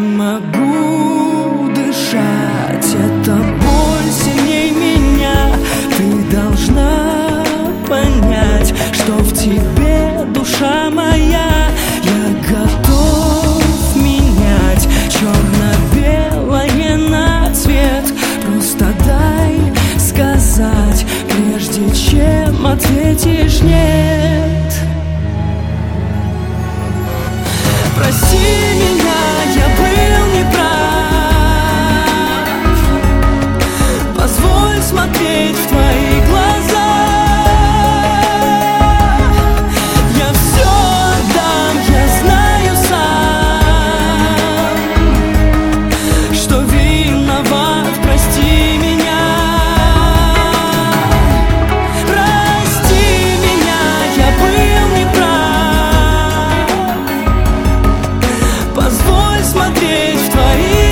могу дышать, эта боль сильней меня. Ты должна понять, что в тебе душа моя. Я готов менять черно-белое на цвет. Просто дай сказать, прежде чем ответишь нет. Прости меня, я был неправ. Позволь смотреть в твои глаза. Я все отдам, я знаю сам, что виноват, прости меня. Прости меня, я был неправ. Позволь смотреть в твои